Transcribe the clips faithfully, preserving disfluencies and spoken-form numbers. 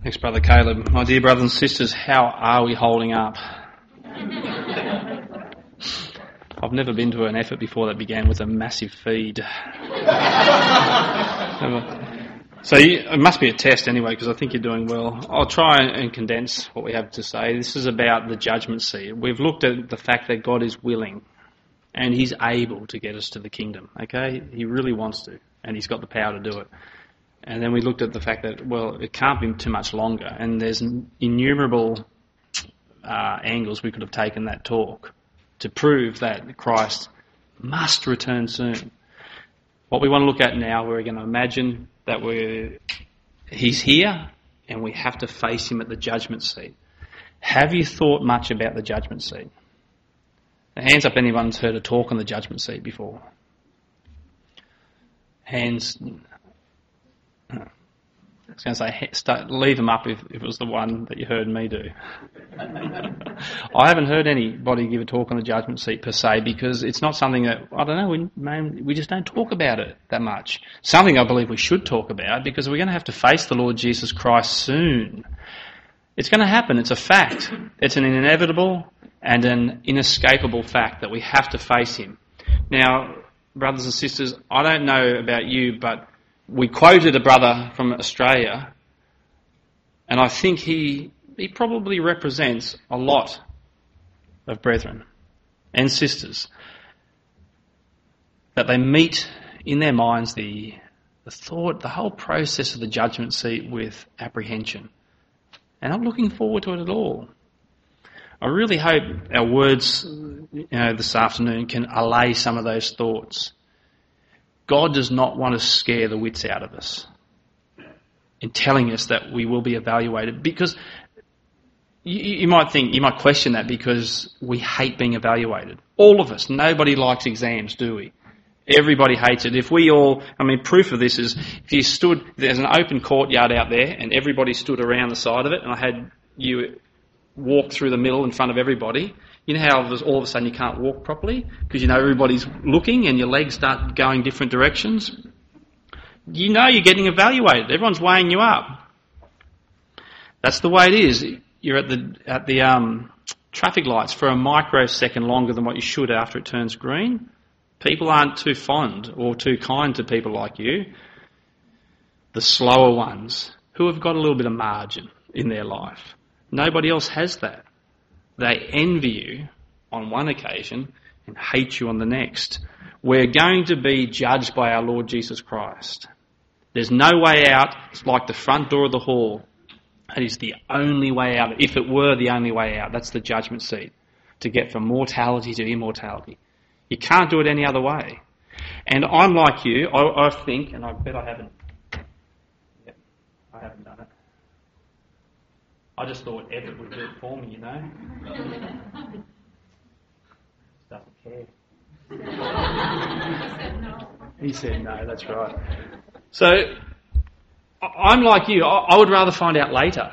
Thanks, Brother Caleb. My dear brothers and sisters, how are we holding up? I've never been to an effort before that began with a massive feed. So you, it must be a test anyway, because I think you're doing well. I'll try and condense what we have to say. This is about the judgment seat. We've looked at the fact that God is willing and he's able to get us to the kingdom, okay? He really wants to, and he's got the power to do it. And then we looked at the fact that, well, it can't be too much longer, and there's innumerable uh, angles we could have taken that talk to prove that Christ must return soon. What we want to look at now, we're going to imagine that we're, he's here and we have to face him at the judgment seat. Have you thought much about the judgment seat? Now, hands up, anyone's heard a talk on the judgment seat before? Hands... I was going to say, start, leave them up if, if it was the one that you heard me do. I haven't heard anybody give a talk on the judgment seat per se, because it's not something that, I don't know, we, man, we just don't talk about it that much. Something I believe we should talk about, because we're going to have to face the Lord Jesus Christ soon. It's going to happen. It's a fact. It's an inevitable and an inescapable fact that we have to face him. Now, brothers and sisters, I don't know about you, but we quoted a brother from Australia, and I think he he probably represents a lot of brethren and sisters, that they meet in their minds the, the thought, the whole process of the judgment seat with apprehension. And I'm looking forward to it at all. I really hope our words, you know, this afternoon can allay some of those thoughts. God does not want to scare the wits out of us in telling us that we will be evaluated, because you, you might think, you might question that because we hate being evaluated. All of us. Nobody likes exams, do we? Everybody hates it. If we all, I mean, proof of this is if you stood, there's an open courtyard out there and everybody stood around the side of it, and I had you walk through the middle in front of everybody. You know how all of a sudden you can't walk properly because you know everybody's looking and your legs start going different directions? You know you're getting evaluated. Everyone's weighing you up. That's the way it is. You're at the at the um, traffic lights for a microsecond longer than what you should after it turns green. People aren't too fond or too kind to people like you. The slower ones who have got a little bit of margin in their life. Nobody else has that. They envy you on one occasion and hate you on the next. We're going to be judged by our Lord Jesus Christ. There's no way out. It's like the front door of the hall. It is the only way out. If it were the only way out, that's the judgment seat, to get from mortality to immortality. You can't do it any other way. And I'm like you. I, I think, and I bet I haven't. Yep, I haven't done it. I just thought Everett would do it for me, you know. Doesn't care. He said no. He said no, that's right. So, I'm like you. I would rather find out later.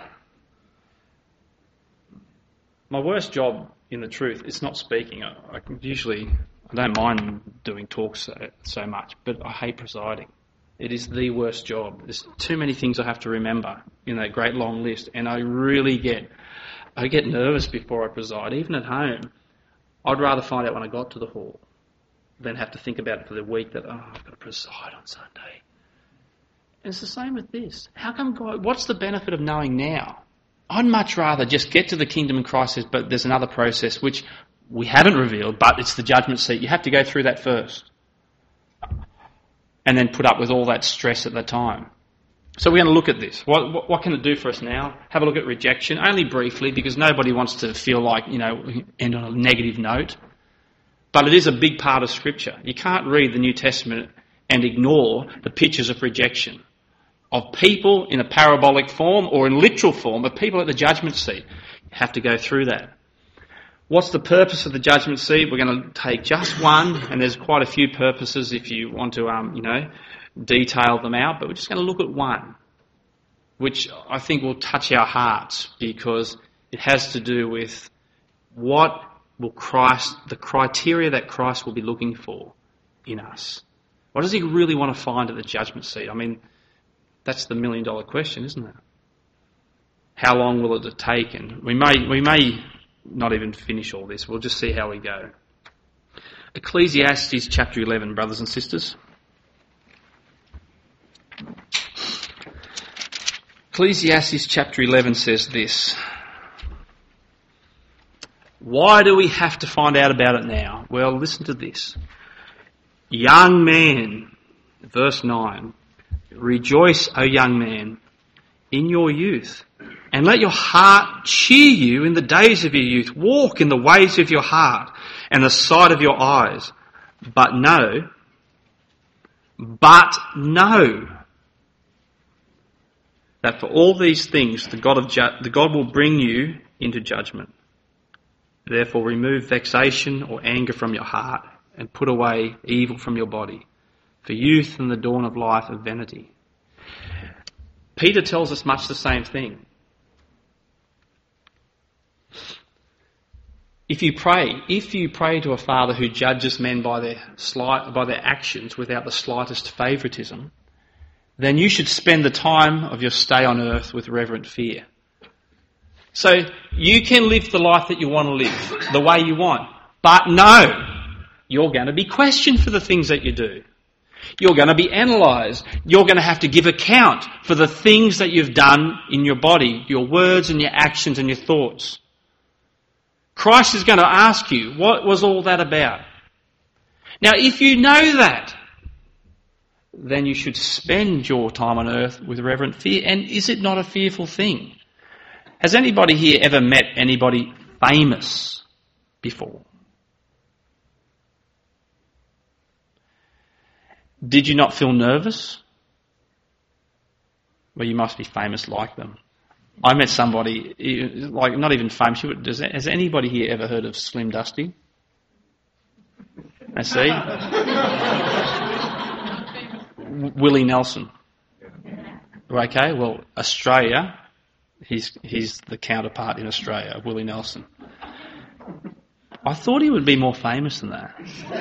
My worst job, in the truth, is not speaking. I, I usually, I don't mind doing talks so, so much, but I hate presiding. It is the worst job. There's too many things I have to remember in that great long list, and I really get, I get nervous before I preside, even at home. I'd rather find out when I got to the hall than have to think about it for the week that, oh, I've got to preside on Sunday. And it's the same with this. How come God, what's the benefit of knowing now? I'd much rather just get to the kingdom in Christ, but there's another process which we haven't revealed, but it's the judgment seat. You have to go through that first. And then put up with all that stress at the time. So we're going to look at this. What, what, what can it do for us now? Have a look at rejection, only briefly, because nobody wants to feel like, you know, end on a negative note. But it is a big part of Scripture. You can't read the New Testament and ignore the pictures of rejection, of people in a parabolic form or in literal form, of people at the judgment seat. You have to go through that. What's the purpose of the judgment seat? We're going to take just one, and there's quite a few purposes if you want to, um, you know, detail them out. But we're just going to look at one, which I think will touch our hearts because it has to do with what will Christ, the criteria that Christ will be looking for in us. What does he really want to find at the judgment seat? I mean, that's the million-dollar question, isn't it? how long will it take? And we may, we may not even finish all this. We'll just see how we go. Ecclesiastes chapter eleven, brothers and sisters. Ecclesiastes chapter eleven says this. Why do we have to find out about it now? Well, listen to this. Young man, verse nine, rejoice, O young man, in your youth, and let your heart cheer you in the days of your youth. Walk in the ways of your heart and the sight of your eyes. But know, but know that for all these things the God of ju- the God will bring you into judgment. Therefore remove vexation or anger from your heart and put away evil from your body. For youth and the dawn of life are vanity. Peter tells us much the same thing. If you pray, if you pray to a Father who judges men by their slight, by their actions without the slightest favouritism, then you should spend the time of your stay on earth with reverent fear. So you can live the life that you want to live, the way you want. But no, you're going to be questioned for the things that you do. You're going to be analysed. You're going to have to give account for the things that you've done in your body, your words and your actions and your thoughts. Christ is going to ask you, what was all that about? Now, if you know that, then you should spend your time on earth with reverent fear. And is it not a fearful thing? Has anybody here ever met anybody famous before? Did you not feel nervous? Well, you must be famous like them. I met somebody, like not even famous. Does, has anybody here ever heard of Slim Dusty? I see. Willie Nelson. Okay, well, Australia, he's he's the counterpart in Australia of Willie Nelson. I thought he would be more famous than that.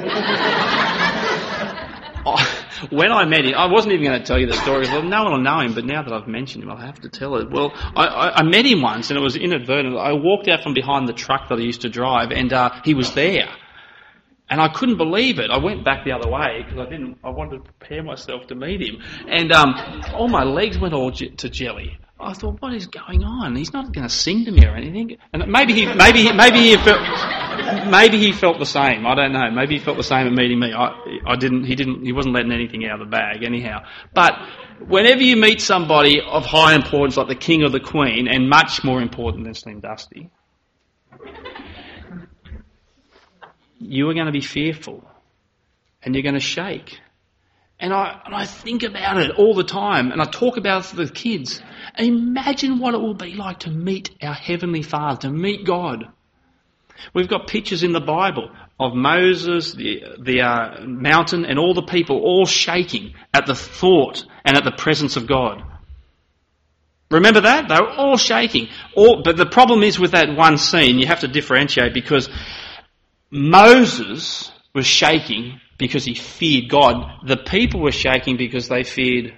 When I met him, I wasn't even going to tell you the story. Well, no one will know him, but now that I've mentioned him, I'll have to tell it. Well, I, I, I met him once, and it was inadvertent. I walked out from behind the truck that I used to drive, and uh, he was there. And I couldn't believe it. I went back the other way because I didn't. I wanted to prepare myself to meet him, and um, all my legs went all j- to jelly. I thought, what is going on? He's not going to sing to me or anything. And maybe he, maybe he, maybe he felt, maybe he felt the same. I don't know. Maybe he felt the same at meeting me. I, I didn't. He didn't. He wasn't letting anything out of the bag, anyhow. But whenever you meet somebody of high importance, like the king or the queen, and much more important than Slim Dusty, you are going to be fearful, and you're going to shake. And I, and I think about it all the time, and I talk about it to the kids. Imagine what it will be like to meet our Heavenly Father, to meet God. We've got pictures in the Bible of Moses, the, the uh, mountain, and all the people all shaking at the thought and at the presence of God. Remember that? They were all shaking. All, but the problem is with that one scene, you have to differentiate, because Moses was shaking because he feared God. The people were shaking because they feared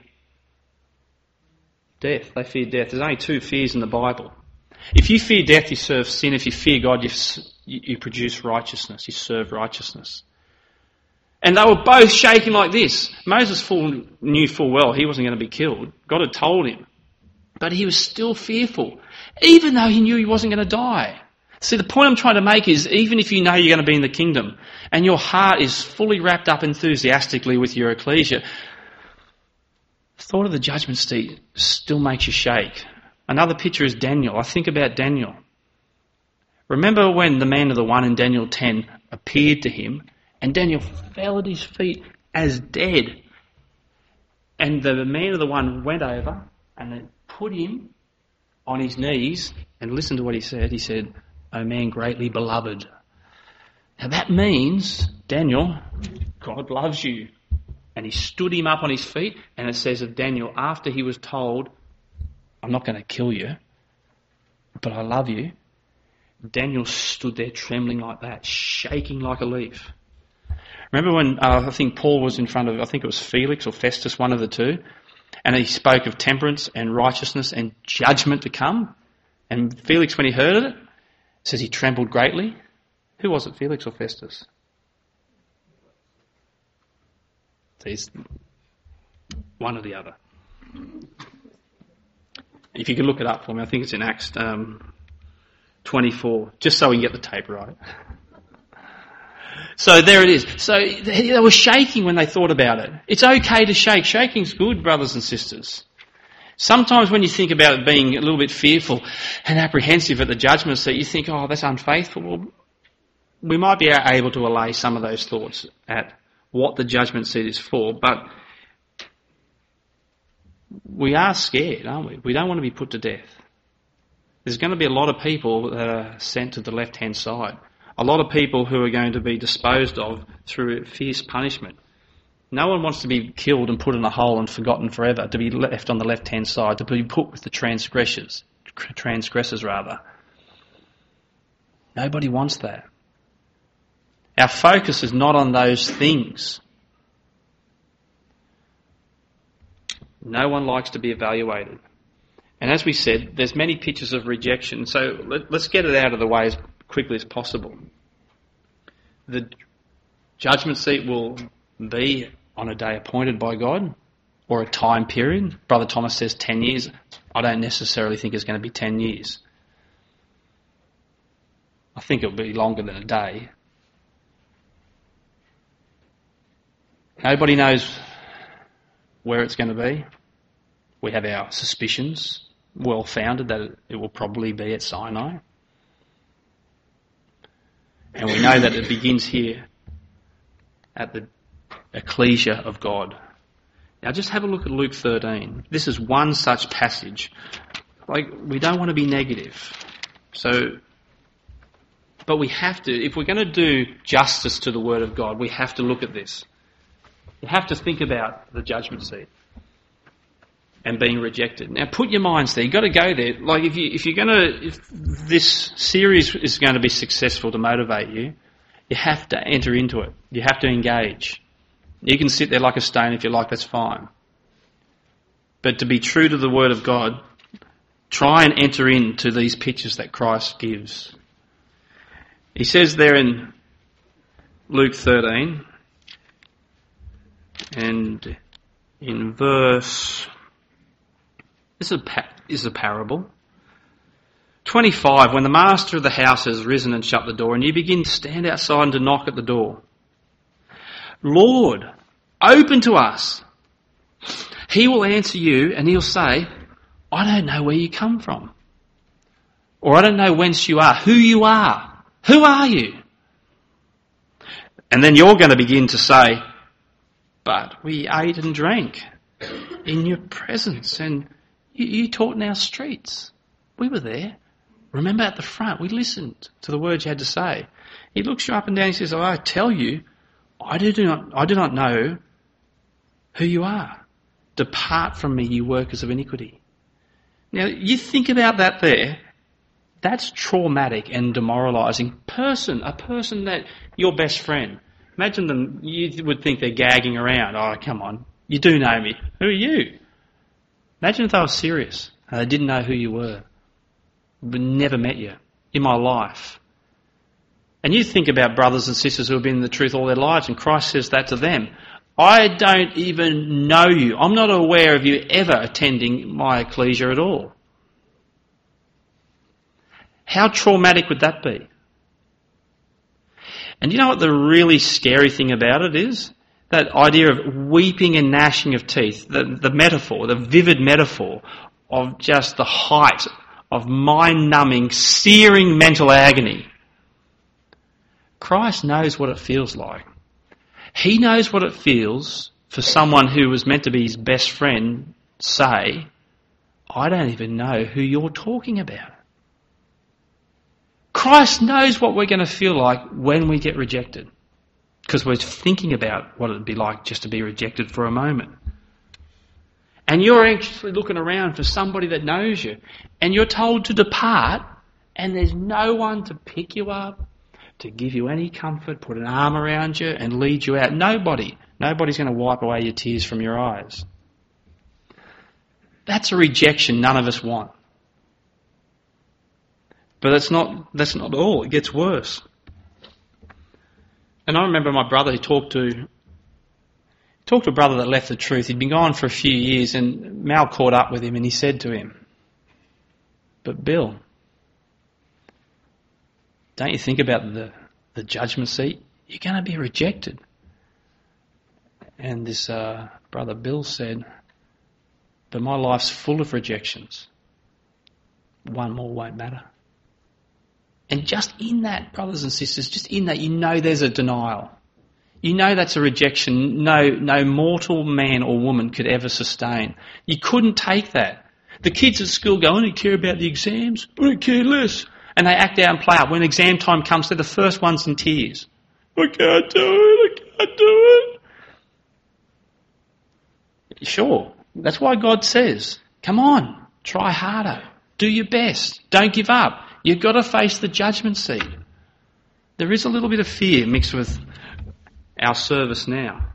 death. They feared death. There's only two fears in the Bible. If you fear death, you serve sin. If you fear God, you, you produce righteousness. You serve righteousness. And they were both shaking like this. Moses full, knew full well he wasn't going to be killed. God had told him. But he was still fearful, even though he knew he wasn't going to die. See, the point I'm trying to make is, even if you know you're going to be in the kingdom and your heart is fully wrapped up enthusiastically with your ecclesia, the thought of the judgment seat still makes you shake. Another picture is Daniel. I think about Daniel. Remember when the man of the one in Daniel ten appeared to him, and Daniel fell at his feet as dead. And the man of the one went over and then put him on his knees, and listen to what he said. He said, "O man greatly beloved." Now that means, Daniel, God loves you. And he stood him up on his feet, and it says of Daniel, after he was told, "I'm not going to kill you, but I love you," Daniel stood there trembling like that, shaking like a leaf. Remember when uh, I think Paul was in front of, I think it was Felix or Festus, one of the two, and he spoke of temperance and righteousness and judgment to come? And Felix, when he heard it, says he trembled greatly. Who was it, Felix or Festus? He's one or the other. If you could look it up for me, I think it's in Acts um, twenty-four, just so we can get the tape right. So there it is. So they were shaking when they thought about it. It's okay to shake. Shaking's good, brothers and sisters. Sometimes when you think about it being a little bit fearful and apprehensive at the judgment seat, you think, oh, that's unfaithful. Well, we might be able to allay some of those thoughts at what the judgment seat is for, but we are scared, aren't we? We don't want to be put to death. There's going to be a lot of people that are sent to the left-hand side. A lot of people who are going to be disposed of through fierce punishment. No one wants to be killed and put in a hole and forgotten forever, to be left on the left-hand side, to be put with the transgressors, transgressors rather. Nobody wants that. Our focus is not on those things. No one likes to be evaluated. And as we said, there's many pictures of rejection, so let, let's get it out of the way as quickly as possible. The judgment seat will be on a day appointed by God, or a time period. Brother Thomas says ten years. I don't necessarily think it's going to be ten years. I think it'll be longer than a day. Nobody knows where it's going to be. We have our suspicions, well founded, that it will probably be at Sinai. And we know that it begins here at the ecclesia of God. Now just have a look at Luke thirteen. This is one such passage. Like, we don't want to be negative. So, but we have to, if we're going to do justice to the Word of God, we have to look at this. You have to think about the judgment seat and being rejected. Now put your minds there. You've got to go there. Like if you if you're going to, if this series is going to be successful to motivate you, you have to enter into it. You have to engage. You can sit there like a stone if you like, that's fine. But to be true to the Word of God, try and enter into these pictures that Christ gives. He says there in Luke thirteen, and in verse, this is a, pa- this is a parable. twenty-five, when the master of the house has risen and shut the door, and you begin to stand outside and to knock at the door. Lord, open to us. He will answer you and he'll say, I don't know where you come from. Or I don't know whence you are, who you are. Who are you? And then you're going to begin to say, but we ate and drank in your presence and you, you taught in our streets. We were there. Remember at the front, we listened to the words you had to say. He looks you up and down and he says, oh, I tell you, I do not, I do not know who you are. Depart from me, you workers of iniquity. Now, you think about that there. That's traumatic and demoralising. Person, a person that, your best friend. Imagine them, you would think they're gagging around. Oh, come on, you do know me. Who are you? Imagine if they were serious and they didn't know who you were. But never met you in my life. And you think about brothers and sisters who have been in the truth all their lives, and Christ says that to them. I don't even know you. I'm not aware of you ever attending my ecclesia at all. How traumatic would that be? And you know what the really scary thing about it is? That idea of weeping and gnashing of teeth, the, the metaphor, the vivid metaphor of just the height of mind-numbing, searing mental agony. Christ knows what it feels like. He knows what it feels for someone who was meant to be his best friend say, I don't even know who you're talking about. Christ knows what we're going to feel like when we get rejected, because we're thinking about what it would be like just to be rejected for a moment. And you're anxiously looking around for somebody that knows you, and you're told to depart, and there's no one to pick you up, to give you any comfort, put an arm around you and lead you out. Nobody. Nobody's going to wipe away your tears from your eyes. That's a rejection none of us want. But that's not that's not all. It gets worse. And I remember my brother who talked to talked to a brother that left the truth. He'd been gone for a few years, and Mal caught up with him, and he said to him, "But Bill, don't you think about the, the judgment seat? You're going to be rejected." And this uh, brother Bill said, "But my life's full of rejections. One more won't matter." And just in that, brothers and sisters, just in that, you know there's a denial. You know that's a rejection no, no mortal man or woman could ever sustain. You couldn't take that. The kids at school go, "I don't care about the exams. I don't care less." And they act out and play up. When exam time comes, they're the first ones in tears. "I can't do it, I can't do it." Sure, that's why God says, come on, try harder. Do your best. Don't give up. You've got to face the judgment seat. There is a little bit of fear mixed with our service now.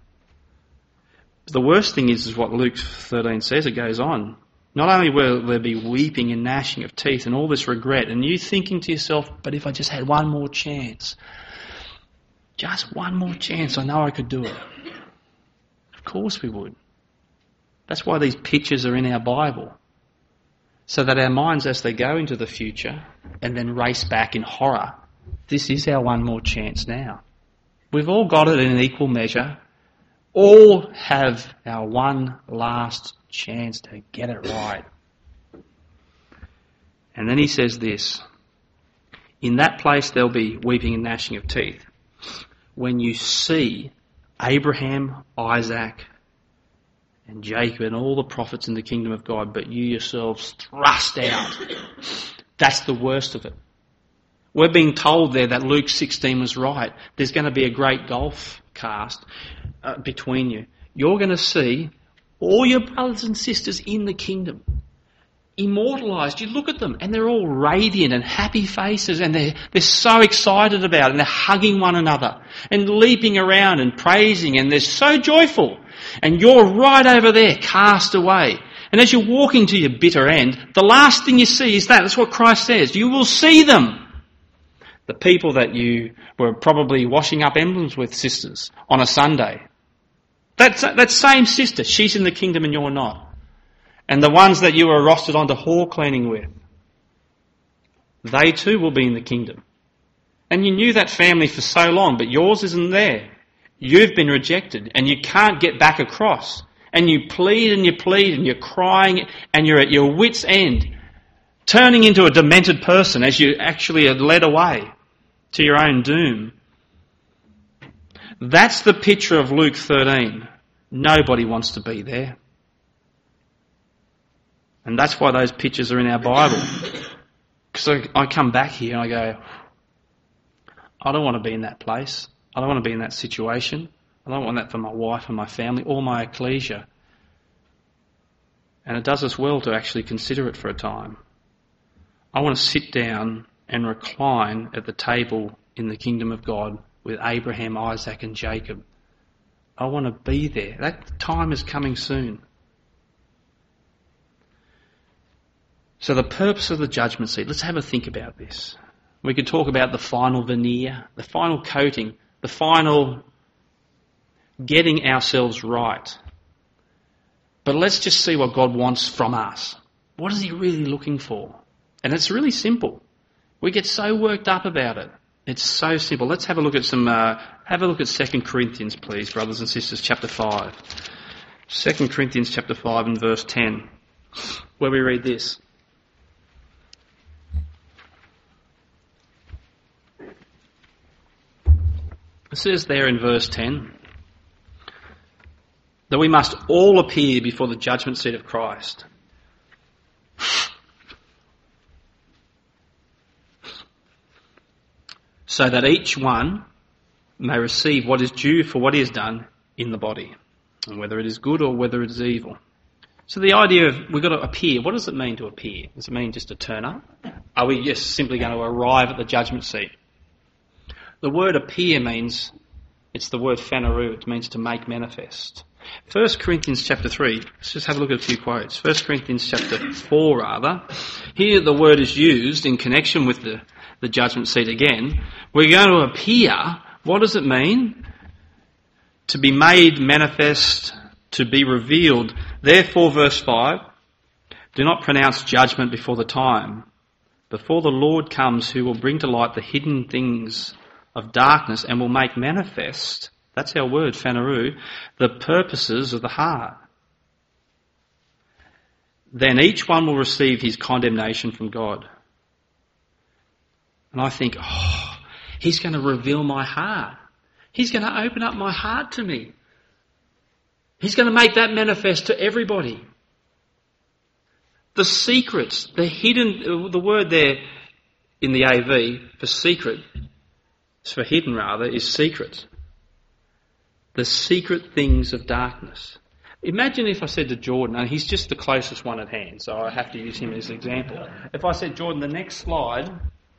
The worst thing is, is what Luke thirteen says. It goes on. Not only will there be weeping and gnashing of teeth and all this regret, and you thinking to yourself, but if I just had one more chance, just one more chance, I know I could do it. Of course we would. That's why these pictures are in our Bible. So that our minds, as they go into the future and then race back in horror, this is our one more chance now. We've all got it in an equal measure. All have our one last chance to get it right. And then he says this, "In that place there'll be weeping and gnashing of teeth when you see Abraham, Isaac, and Jacob and all the prophets in the kingdom of God, but you yourselves thrust out." That's the worst of it. We're being told there that Luke sixteen was right. There's going to be a great gulf cast uh, between you. You're going to see all your brothers and sisters in the kingdom, immortalised. You look at them and they're all radiant and happy faces, and they're, they're so excited about it, and they're hugging one another and leaping around and praising, and they're so joyful. And you're right over there, cast away. And as you're walking to your bitter end, the last thing you see is that. That's what Christ says. You will see them. The people that you were probably washing up emblems with, sisters, on a Sunday. That's, that same sister, she's in the kingdom and you're not. And the ones that you were rostered onto hall cleaning with, they too will be in the kingdom. And you knew that family for so long, but yours isn't there. You've been rejected and you can't get back across. And you plead and you plead and you're crying and you're at your wit's end, turning into a demented person as you actually are led away to your own doom. That's the picture of Luke thirteen. Nobody wants to be there. And that's why those pictures are in our Bible. Because I, I come back here and I go, I don't want to be in that place. I don't want to be in that situation. I don't want that for my wife and my family or my ecclesia. And it does us well to actually consider it for a time. I want to sit down and recline at the table in the kingdom of God with Abraham, Isaac and Jacob. I want to be there. That time is coming soon. So the purpose of the judgment seat, let's have a think about this. We could talk about the final veneer, the final coating, the final getting ourselves right. But let's just see what God wants from us. What is he really looking for? And it's really simple. We get so worked up about it. It's so simple. Let's have a look at some, uh, have a look at Second Corinthians, please, brothers and sisters, chapter five. Second Corinthians chapter five and verse ten, where we read this. It says there in verse ten that we must all appear before the judgment seat of Christ. So that each one may receive what is due for what he has done in the body, and whether it is good or whether it is evil. So the idea of we've got to appear, what does it mean to appear? Does it mean just to turn up? Are we just simply going to arrive at the judgment seat? The word appear means, it's the word phaneru, it means to make manifest. First Corinthians chapter three. Let's just have a look at a few quotes. First Corinthians chapter four, rather. Here the word is used in connection with the, the judgment seat again. We're going to appear. What does it mean? To be made manifest, to be revealed. Therefore, verse five, do not pronounce judgment before the time, before the Lord comes, who will bring to light the hidden things of darkness and will make manifest, that's our word, phaneroo, the purposes of the heart. Then each one will receive his condemnation from God. And I think, oh, he's going to reveal my heart. He's going to open up my heart to me. He's going to make that manifest to everybody. The secrets, the hidden, the word there in the A V for secret, for hidden rather, is secret. The secret things of darkness. Imagine if I said to Jordan, and he's just the closest one at hand, so I have to use him as an example. If I said, Jordan, the next slide,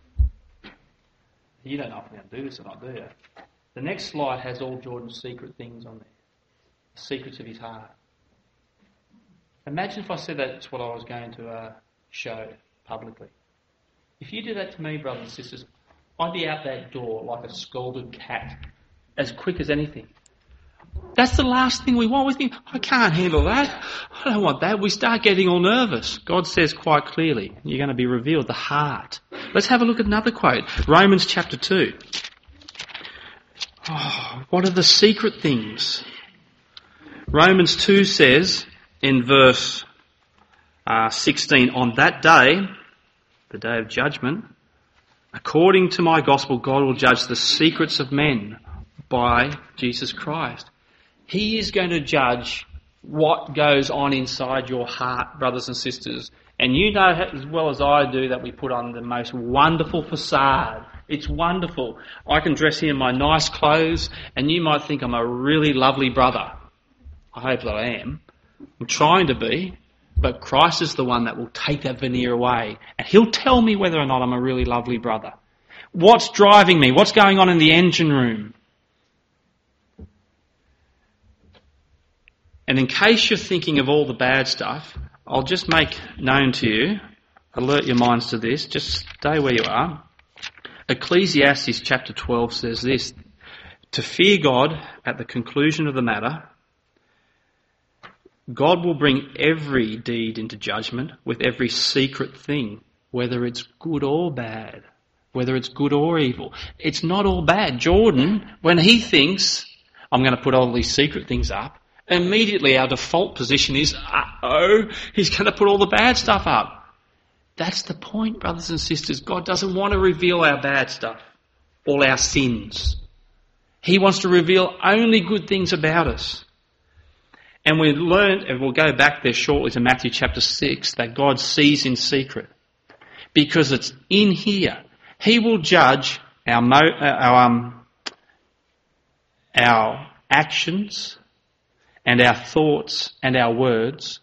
you don't know if I'm going to do this or not, do you? The next slide has all Jordan's secret things on there. The secrets of his heart. Imagine if I said that's what I was going to uh, show publicly. If you did that to me, brothers and sisters, I'd be out that door like a scalded cat, as quick as anything. That's the last thing we want. We think, I can't handle that. I don't want that. We start getting all nervous. God says quite clearly, you're going to be revealed, the heart. Let's have a look at another quote. Romans chapter two. Oh, what are the secret things? Romans two says in verse uh, sixteen, on that day, the day of judgment, according to my gospel, God will judge the secrets of men by Jesus Christ. He is going to judge what goes on inside your heart, brothers and sisters. And you know as well as I do that we put on the most wonderful facade. It's wonderful. I can dress here in my nice clothes and you might think I'm a really lovely brother. I hope that I am. I'm trying to be. But Christ is the one that will take that veneer away. And he'll tell me whether or not I'm a really lovely brother. What's driving me? What's going on in the engine room? And in case you're thinking of all the bad stuff, I'll just make known to you, alert your minds to this, just stay where you are. Ecclesiastes chapter twelve says this, to fear God at the conclusion of the matter, God will bring every deed into judgment with every secret thing, whether it's good or bad, whether it's good or evil. It's not all bad. Jordan, when he thinks, I'm going to put all these secret things up, immediately our default position is, uh-oh, he's going to put all the bad stuff up. That's the point, brothers and sisters. God doesn't want to reveal our bad stuff, all our sins. He wants to reveal only good things about us. And we learned, and we'll go back there shortly to Matthew chapter six, that God sees in secret. Because it's in here. He will judge our, mo- our, um, our actions and our thoughts and our words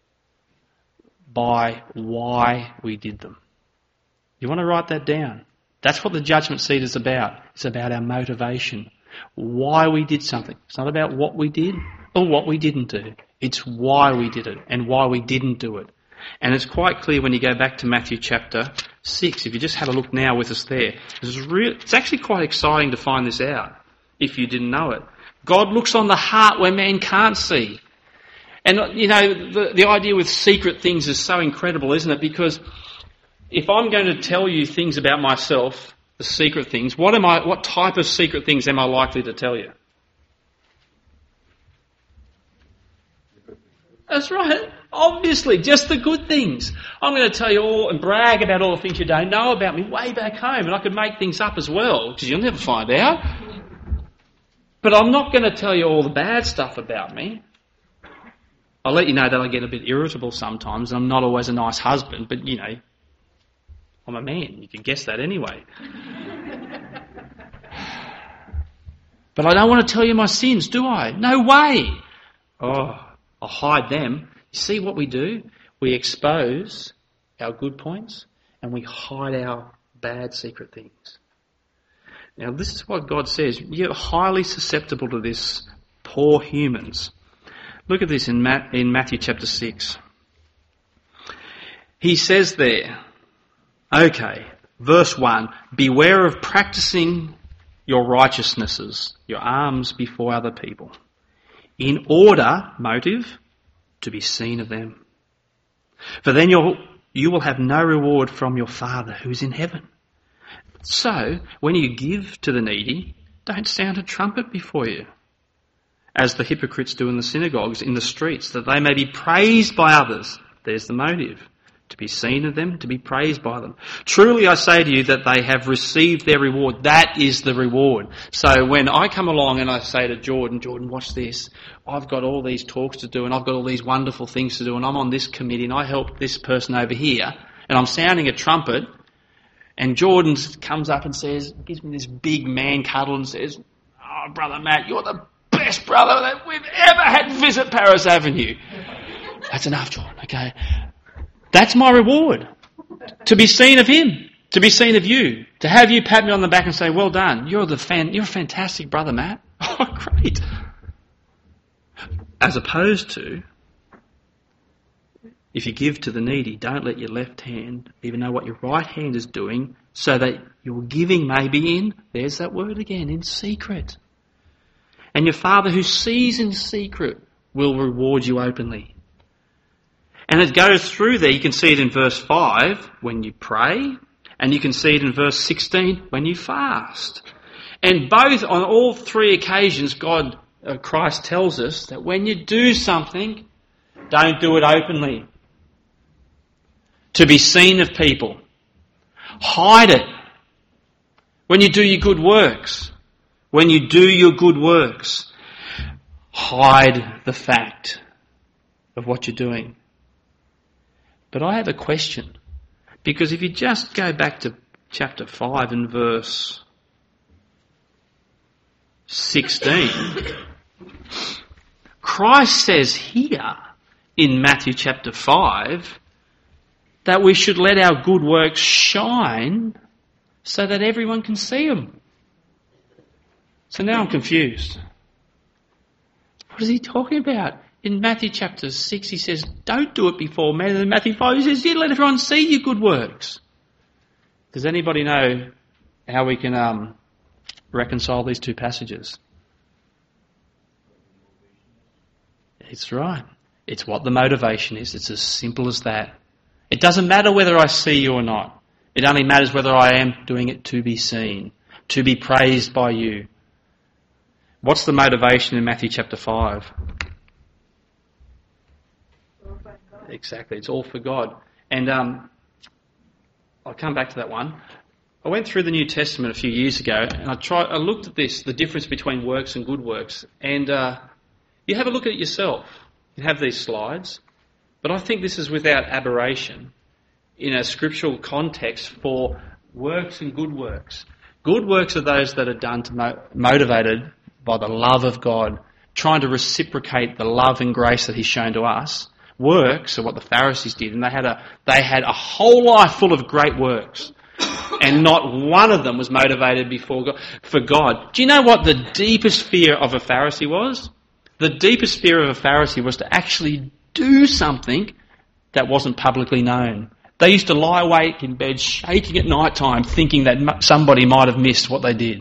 by why we did them. You want to write that down? That's what the judgment seat is about. It's about our motivation. Why we did something. It's not about what we did or what we didn't do. It's why we did it and why we didn't do it. And it's quite clear when you go back to Matthew chapter six. If you just have a look now with us there. It's, real, it's actually quite exciting to find this out if you didn't know it. God looks on the heart where man can't see. And, you know, the, the idea with secret things is so incredible, isn't it? Because if I'm going to tell you things about myself, the secret things, what am I? What type of secret things am I likely to tell you? That's right. Obviously, just the good things. I'm going to tell you all and brag about all the things you don't know about me way back home. And I could make things up as well, because you'll never find out. But I'm not going to tell you all the bad stuff about me. I'll let you know that I get a bit irritable sometimes. I'm not always a nice husband, but, you know, I'm a man. You can guess that anyway. But I don't want to tell you my sins, do I? No way. Oh, I'll hide them. You see what we do? We expose our good points and we hide our bad secret things. Now, this is what God says. You're highly susceptible to this, poor humans. Look at this in Matthew chapter six. He says there, okay, verse one, beware of practicing your righteousnesses, your alms before other people, in order, motive, to be seen of them. For then you'll, you will have no reward from your Father who is in heaven. So, when you give to the needy, don't sound a trumpet before you, as the hypocrites do in the synagogues, in the streets, that they may be praised by others. There's the motive. To be seen of them, to be praised by them. Truly I say to you that they have received their reward. That is the reward. So when I come along and I say to Jordan, Jordan, watch this. I've got all these talks to do and I've got all these wonderful things to do and I'm on this committee and I help this person over here and I'm sounding a trumpet and Jordan comes up and says, gives me this big man cuddle and says, oh, Brother Matt, you're the best brother that we've ever had visit Paris Avenue. That's enough, Jordan, okay? That's my reward. To be seen of him. To be seen of you. To have you pat me on the back and say, well done. You're the fan, you're a fantastic brother, Matt. Oh, great. As opposed to, if you give to the needy, don't let your left hand even know what your right hand is doing so that your giving may be in, there's that word again, in secret. And your Father who sees in secret will reward you openly. And it goes through there. You can see it in verse five when you pray, and you can see it in verse sixteen when you fast. And both, on all three occasions, God, uh, Christ tells us that when you do something, don't do it openly. To be seen of people. Hide it. When you do your good works, when you do your good works, hide the fact of what you're doing. But I have a question, because if you just go back to chapter five and verse sixteen, Christ says here in Matthew chapter five that we should let our good works shine so that everyone can see them. So now I'm confused. What is he talking about? In Matthew chapter six, he says, don't do it before men. And in Matthew five, he says, yeah, let everyone see your good works. Does anybody know how we can um, reconcile these two passages? It's right. It's what the motivation is. It's as simple as that. It doesn't matter whether I see you or not. It only matters whether I am doing it to be seen, to be praised by you. What's the motivation in Matthew chapter five? Exactly, it's all for God. And um, I'll come back to that one. I went through the New Testament a few years ago and I tried. I looked at this, the difference between works and good works. And uh, you have a look at it yourself. You have these slides. But I think this is without aberration in a scriptural context for works and good works. Good works are those that are done to mo- motivated by the love of God, trying to reciprocate the love and grace that He's shown to us. Works are what the Pharisees did, and they had a they had a whole life full of great works, and not one of them was motivated before God, for God. Do you know what the deepest fear of a Pharisee was? The deepest fear of a Pharisee was to actually do something that wasn't publicly known. They used to lie awake in bed, shaking at night time, thinking that somebody might have missed what they did.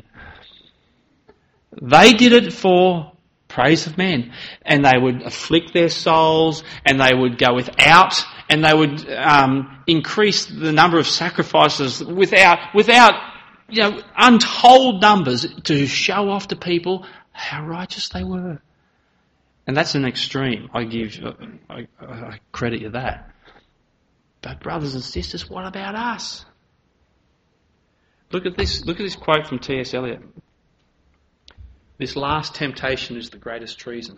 They did it for praise of men, and they would afflict their souls, and they would go without, and they would um, increase the number of sacrifices without, without, you know, untold numbers to show off to people how righteous they were. And that's an extreme. I give, I, I credit you that. But brothers and sisters, what about us? Look at this. Look at this quote from T S Eliot. This last temptation is the greatest treason.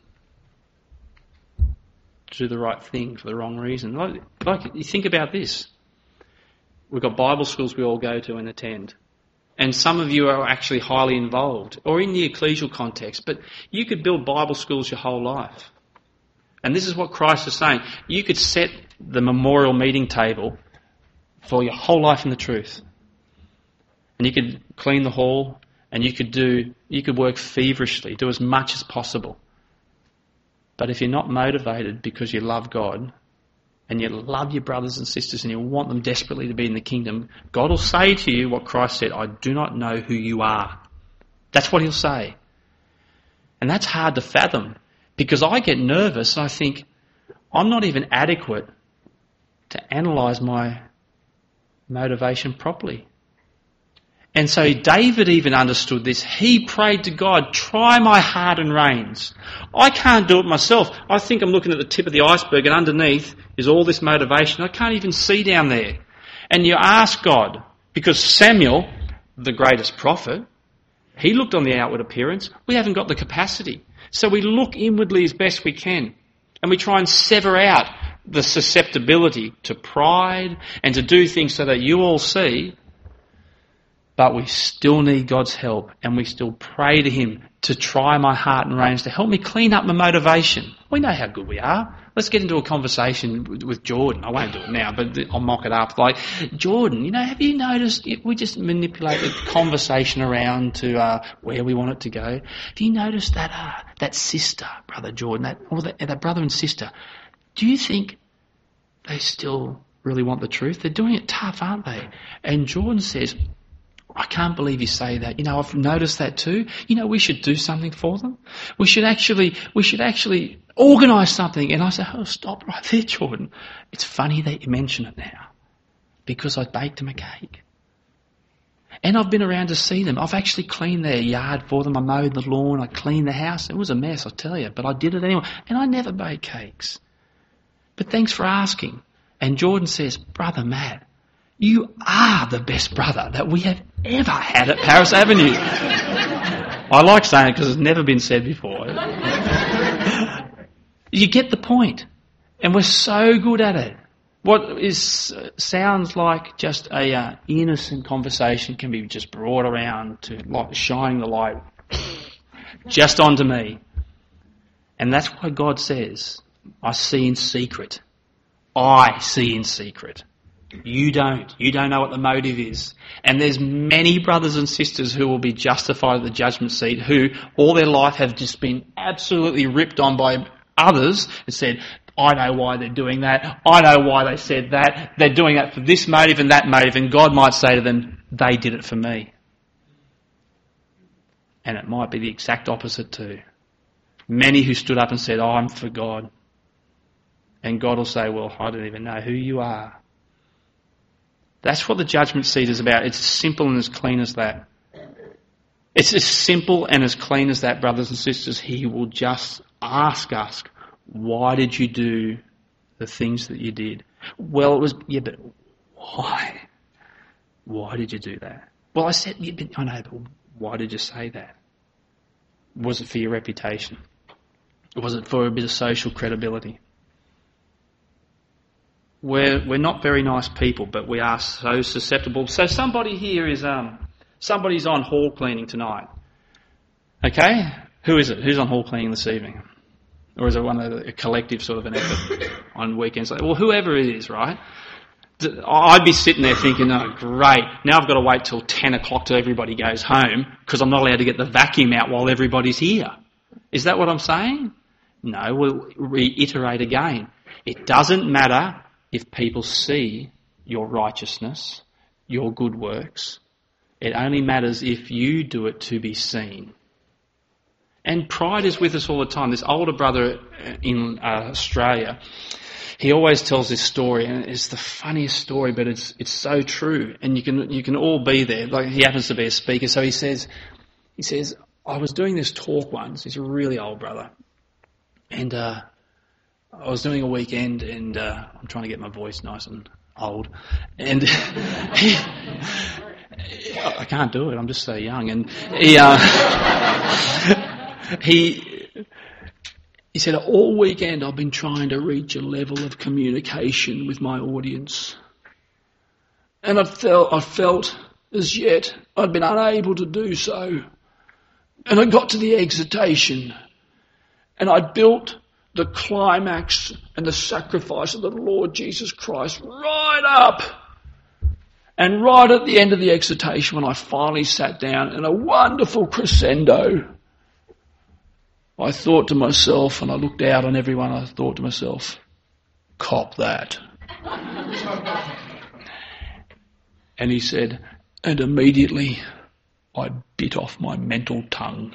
To do the right thing for the wrong reason. Like, like you think about this. We've got Bible schools we all go to and attend. And some of you are actually highly involved, or in the ecclesial context, but you could build Bible schools your whole life. And this is what Christ is saying. You could set the memorial meeting table for your whole life in the truth. And you could clean the hall, and you could do, you could work feverishly, do as much as possible. But if you're not motivated because you love God and you love your brothers and sisters and you want them desperately to be in the kingdom, God will say to you what Christ said, I do not know who you are. That's what he'll say. And that's hard to fathom because I get nervous and I think I'm not even adequate to analyse my motivation properly. And so David even understood this. He prayed to God, try my heart and reins. I can't do it myself. I think I'm looking at the tip of the iceberg and underneath is all this motivation. I can't even see down there. And you ask God, because Samuel, the greatest prophet, he looked on the outward appearance. We haven't got the capacity. So we look inwardly as best we can. And we try and sever out the susceptibility to pride and to do things so that you all see. But we still need God's help and we still pray to him to try my heart and reins, to help me clean up my motivation. We know how good we are. Let's get into a conversation with, with Jordan. I won't do it now, but I'll mock it up. Like, Jordan, you know, have you noticed we just manipulate the conversation around to uh, where we want it to go? Have you noticed that uh, that sister, brother Jordan, that or that, that brother and sister, do you think they still really want the truth? They're doing it tough, aren't they? And Jordan says, I can't believe you say that. You know, I've noticed that too. You know, we should do something for them. We should actually, we should actually organise something. And I say, oh, stop right there, Jordan. It's funny that you mention it now because I baked them a cake. And I've been around to see them. I've actually cleaned their yard for them. I mowed the lawn. I cleaned the house. It was a mess, I tell you, but I did it anyway. And I never bake cakes. But thanks for asking. And Jordan says, Brother Matt, you are the best brother that we have ever had at Paris Avenue. I like saying it because it's never been said before. You get the point. And we're so good at it. What is uh, sounds like just a uh, innocent conversation can be just brought around to like shining the light just onto me. And that's why God says, I see in secret. I see in secret. You don't. You don't know what the motive is. And there's many brothers and sisters who will be justified at the judgment seat who all their life have just been absolutely ripped on by others and said, I know why they're doing that. I know why they said that. They're doing that for this motive and that motive. And God might say to them, they did it for me. And it might be the exact opposite too. Many who stood up and said, oh, I'm for God. And God will say, well, I don't even know who you are. That's what the judgment seat is about. It's as simple and as clean as that. It's as simple and as clean as that, brothers and sisters. He will just ask us, why did you do the things that you did? Well, it was, yeah, but why? Why did you do that? Well, I said, yeah, but I know, but why did you say that? Was it for your reputation? Was it for a bit of social credibility? We're, we're not very nice people, but we are so susceptible. So somebody here is, um, somebody's on hall cleaning tonight. Okay? Who is it? Who's on hall cleaning this evening? Or is it one of the, a collective sort of an effort on weekends? Well, whoever it is, right? I'd be sitting there thinking, oh, great. Now I've got to wait till ten o'clock till everybody goes home because I'm not allowed to get the vacuum out while everybody's here. Is that what I'm saying? No, we'll reiterate again. It doesn't matter if people see your righteousness, your good works. It only matters if you do it to be seen. And pride is with us all the time. This older brother in uh, Australia, he always tells this story, and it's the funniest story, but it's it's so true. And you can you can all be there. Like, he happens to be a speaker, so he says, he says, I was doing this talk once. He's a really old brother, and uh, I was doing a weekend, and uh, I'm trying to get my voice nice and old, and he, I can't do it. I'm just so young, and he. Uh, He he said, all weekend I've been trying to reach a level of communication with my audience. And I felt, I felt as yet I'd been unable to do so. And I got to the exhortation and I built the climax and the sacrifice of the Lord Jesus Christ right up. And right at the end of the exhortation, when I finally sat down in a wonderful crescendo, I thought to myself, and I looked out on everyone, I thought to myself, cop that. And he said, and immediately I bit off my mental tongue.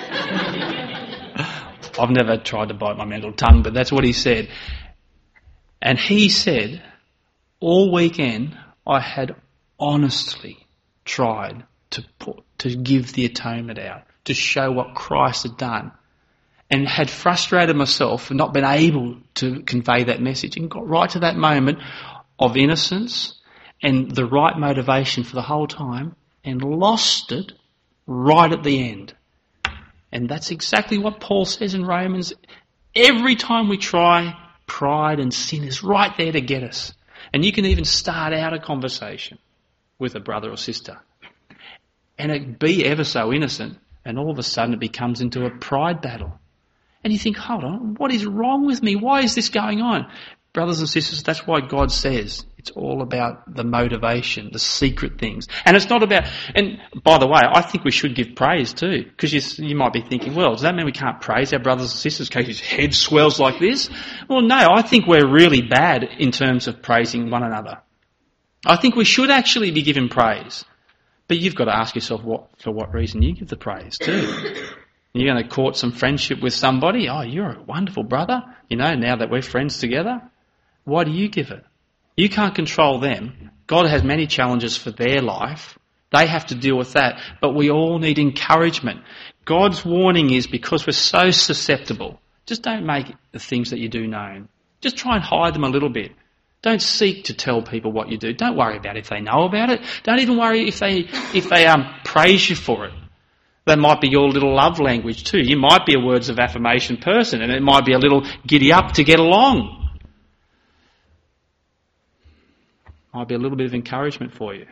I've never tried to bite my mental tongue, but that's what he said. And he said, all weekend I had honestly tried to put, to give the atonement out, to show what Christ had done, and had frustrated myself and not been able to convey that message, and got right to that moment of innocence and the right motivation for the whole time, and lost it right at the end. And that's exactly what Paul says in Romans. Every time we try, pride and sin is right there to get us. And you can even start out a conversation with a brother or sister, and it be ever so innocent, and all of a sudden it becomes into a pride battle. And you think, hold on, what is wrong with me? Why is this going on? Brothers and sisters, that's why God says it's all about the motivation, the secret things. And it's not about, and by the way, I think we should give praise too, because you, you might be thinking, well, does that mean we can't praise our brothers and sisters in case his head swells like this? Well, no, I think we're really bad in terms of praising one another. I think we should actually be giving praise. But you've got to ask yourself what for what reason you give the praise too. You're going to court some friendship with somebody. Oh, you're a wonderful brother. You know, now that we're friends together. Why do you give it? You can't control them. God has many challenges for their life. They have to deal with that. But we all need encouragement. God's warning is, because we're so susceptible, just don't make the things that you do known. Just try and hide them a little bit. Don't seek to tell people what you do. Don't worry about if they know about it. Don't even worry if they if they um praise you for it. That might be your little love language too. You might be a words of affirmation person, and it might be a little giddy up to get along. Might be a little bit of encouragement for you.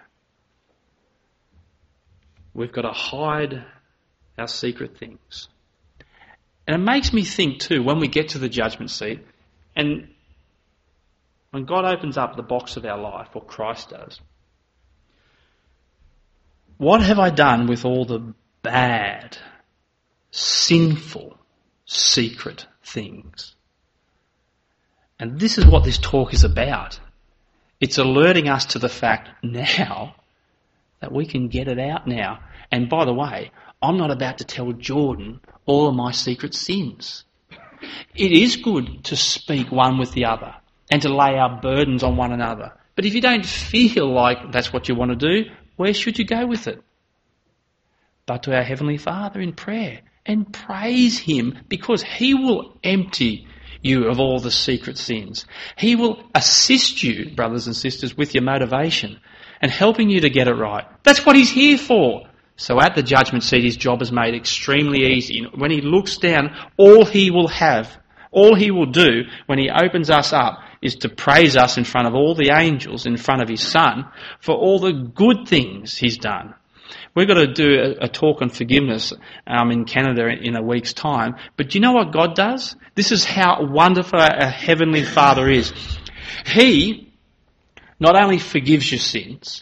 We've got to hide our secret things. And it makes me think too, when we get to the judgment seat, and when God opens up the box of our life, or Christ does, what have I done with all the bad, sinful, secret things? And this is what this talk is about. It's alerting us to the fact now that we can get it out now. And by the way, I'm not about to tell Jordan all of my secret sins. It is good to speak one with the other and to lay our burdens on one another. But if you don't feel like that's what you want to do, where should you go with it? But to our Heavenly Father in prayer, and praise Him, because He will empty you of all the secret sins. He will assist you, brothers and sisters, with your motivation and helping you to get it right. That's what He's here for. So at the judgment seat, His job is made extremely easy. When He looks down, all He will have, all He will do when He opens us up is to praise us in front of all the angels, in front of His Son, for all the good things He's done. We're going to do a, a talk on forgiveness um, in Canada in a week's time. But do you know what God does? This is how wonderful our Heavenly Father is. He not only forgives your sins,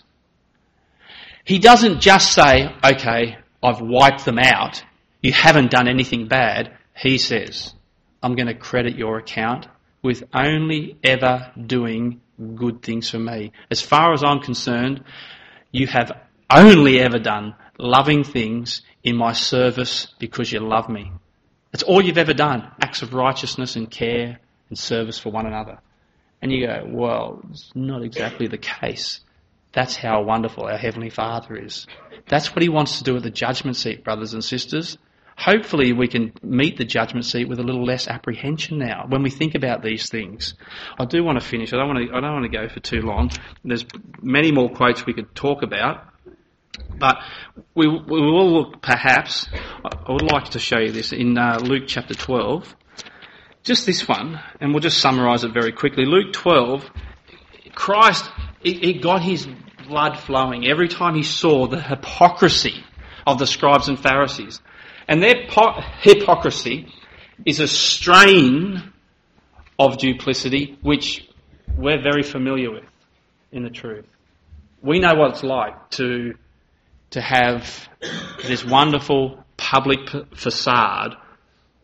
He doesn't just say, okay, I've wiped them out, you haven't done anything bad. He says, I'm going to credit your account with only ever doing good things for me. As far as I'm concerned, you have only ever done loving things in my service because you love me. That's all you've ever done, acts of righteousness and care and service for one another. And you go, well, it's not exactly the case. That's how wonderful our Heavenly Father is. That's what He wants to do at the judgment seat, brothers and sisters. Hopefully we can meet the judgment seat with a little less apprehension now when we think about these things. I do want to finish. I don't want to, I don't want to go for too long. There's many more quotes we could talk about. But we, we will look, perhaps, I would like to show you this in uh, Luke chapter twelve. Just this one, and we'll just summarise it very quickly. Luke twelve, Christ, he, he got His blood flowing every time He saw the hypocrisy of the scribes and Pharisees. And their po- hypocrisy is a strain of duplicity which we're very familiar with in the truth. We know what it's like to to have this wonderful public facade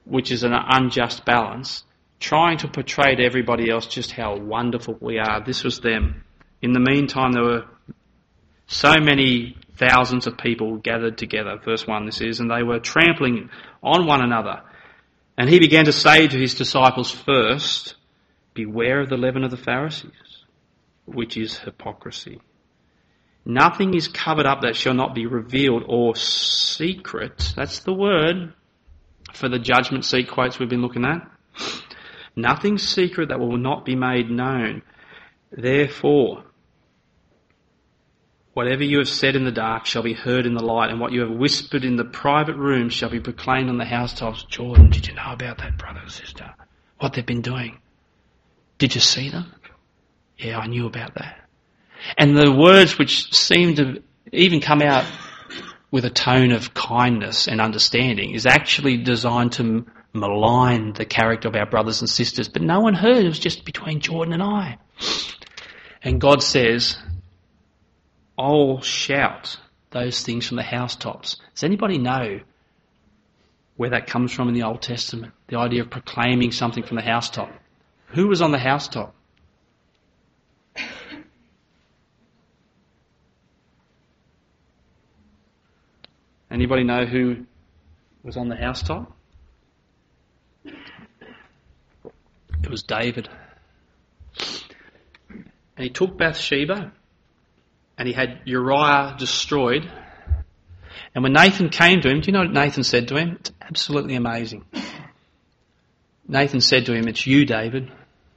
which is an unjust balance, trying to portray to everybody else just how wonderful we are. This was them. In the meantime, there were so many thousands of people gathered together, verse one this is, and they were trampling on one another. And he began to say to his disciples first, beware of the leaven of the Pharisees, which is hypocrisy. Nothing is covered up that shall not be revealed, or secret. That's the word for the judgment seat quotes we've been looking at. Nothing secret that will not be made known. Therefore, whatever you have said in the dark shall be heard in the light, and what you have whispered in the private room shall be proclaimed on the housetops. Jordan, did you know about that, brother or sister? What they've been doing? Did you see them? Yeah, I knew about that. And the words which seem to even come out with a tone of kindness and understanding is actually designed to malign the character of our brothers and sisters. But no one heard. It was just between Jordan and I. And God says, I'll shout those things from the housetops. Does anybody know where that comes from in the Old Testament? The idea of proclaiming something from the housetop. Who was on the housetop? Anybody know who was on the housetop? It was David. And he took Bathsheba and he had Uriah destroyed. And when Nathan came to him, do you know what Nathan said to him? It's absolutely amazing. Nathan said to him, it's you, David.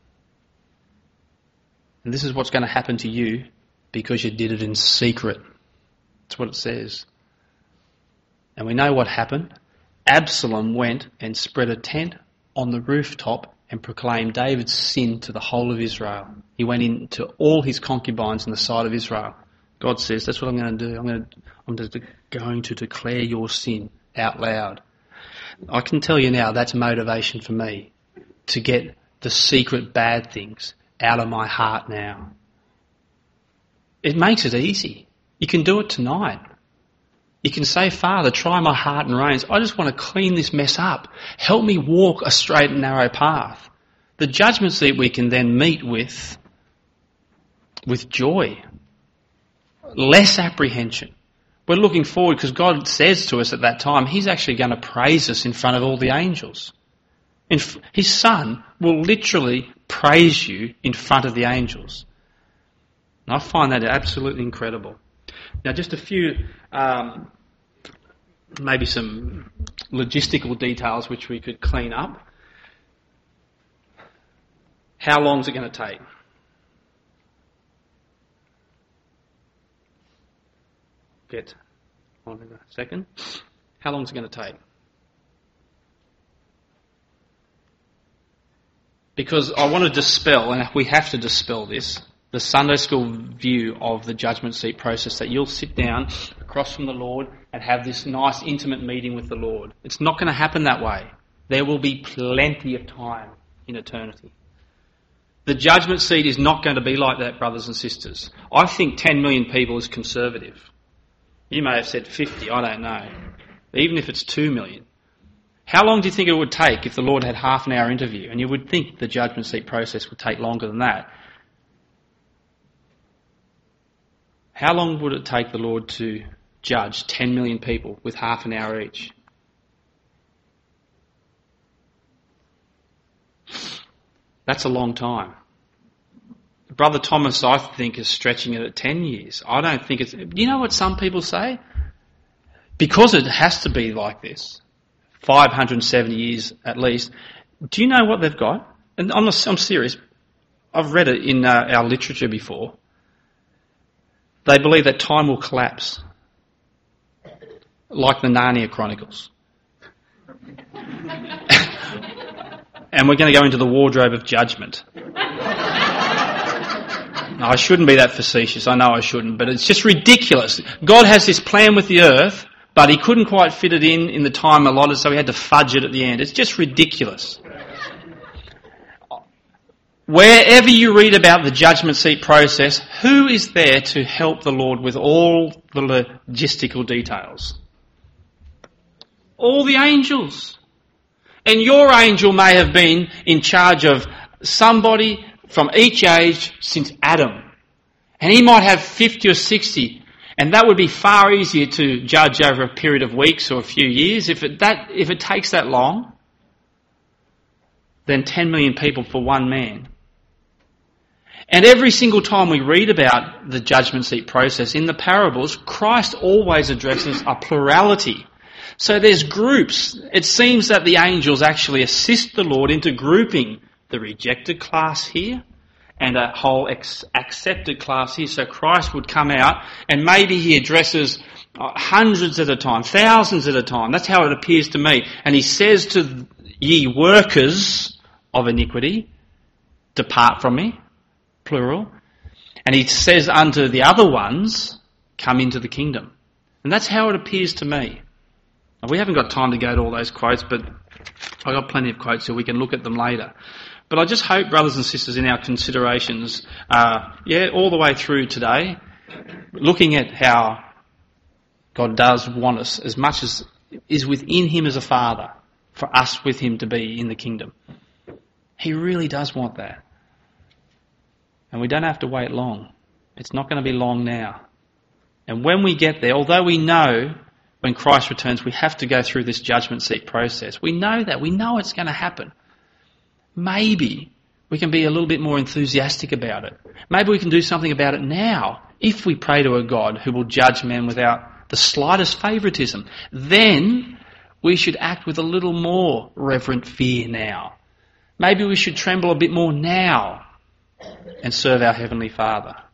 And this is what's going to happen to you because you did it in secret. That's what it says. And we know what happened. Absalom went and spread a tent on the rooftop and proclaimed David's sin to the whole of Israel. He went into all his concubines in the sight of Israel. God says, that's what I'm going to do. I'm going to, I'm going to declare your sin out loud. I can tell you now that's motivation for me to get the secret bad things out of my heart now. It makes it easy. You can do it tonight. You can say, Father, try my heart and reins. I just want to clean this mess up. Help me walk a straight and narrow path. The judgment seat we can then meet with, with joy. Less apprehension. We're looking forward because God says to us at that time, He's actually going to praise us in front of all the angels. His Son will literally praise you in front of the angels. And I find that absolutely incredible. Now, just a few, um, maybe some logistical details which we could clean up. How long is it going to take? Get on in a second. How long is it going to take? Because I want to dispel, and we have to dispel this, the Sunday school view of the judgment seat process, that you'll sit down across from the Lord and have this nice intimate meeting with the Lord. It's not going to happen that way. There will be plenty of time in eternity. The judgment seat is not going to be like that, brothers and sisters. I think ten million people is conservative. You may have said fifty, I don't know. Even if it's two million. How long do you think it would take if the Lord had half an hour interview? And you would think the judgment seat process would take longer than that. How long would it take the Lord to judge ten million people with half an hour each? That's a long time. Brother Thomas, I think, is stretching it at ten years. I don't think it's... You know what some people say? Because it has to be like this, five hundred seventy years at least, do you know what they've got? And I'm, I'm serious. I've read it in uh, our literature before. They believe that time will collapse, like the Narnia Chronicles. And we're going to go into the wardrobe of judgment. No, I shouldn't be that facetious. I know I shouldn't, but it's just ridiculous. God has this plan with the earth, but He couldn't quite fit it in in the time allotted, so He had to fudge it at the end. It's just ridiculous. Wherever you read about the judgment seat process, who is there to help the Lord with all the logistical details? All the angels. And your angel may have been in charge of somebody from each age since Adam. And he might have fifty or sixty. And that would be far easier to judge over a period of weeks or a few years. If it, that, if it takes that long, than ten million people for one man. And every single time we read about the judgment seat process in the parables, Christ always addresses a plurality. So there's groups. It seems that the angels actually assist the Lord into grouping the rejected class here and a whole ex- accepted class here. So Christ would come out and maybe he addresses hundreds at a time, thousands at a time. That's how it appears to me. And he says to ye workers of iniquity, depart from me, plural. And he says unto the other ones, come into the kingdom. And that's how it appears to me. Now, we haven't got time to go to all those quotes, but I've got plenty of quotes so we can look at them later. But I just hope, brothers and sisters, in our considerations, uh, yeah, all the way through today, looking at how God does want us as much as is within him as a father, for us with him to be in the kingdom. He really does want that. And we don't have to wait long. It's not going to be long now. And when we get there, although we know when Christ returns we have to go through this judgment seat process, we know that. We know it's going to happen. Maybe we can be a little bit more enthusiastic about it. Maybe we can do something about it now if we pray to a God who will judge men without the slightest favouritism. Then we should act with a little more reverent fear now. Maybe we should tremble a bit more now and serve our Heavenly Father.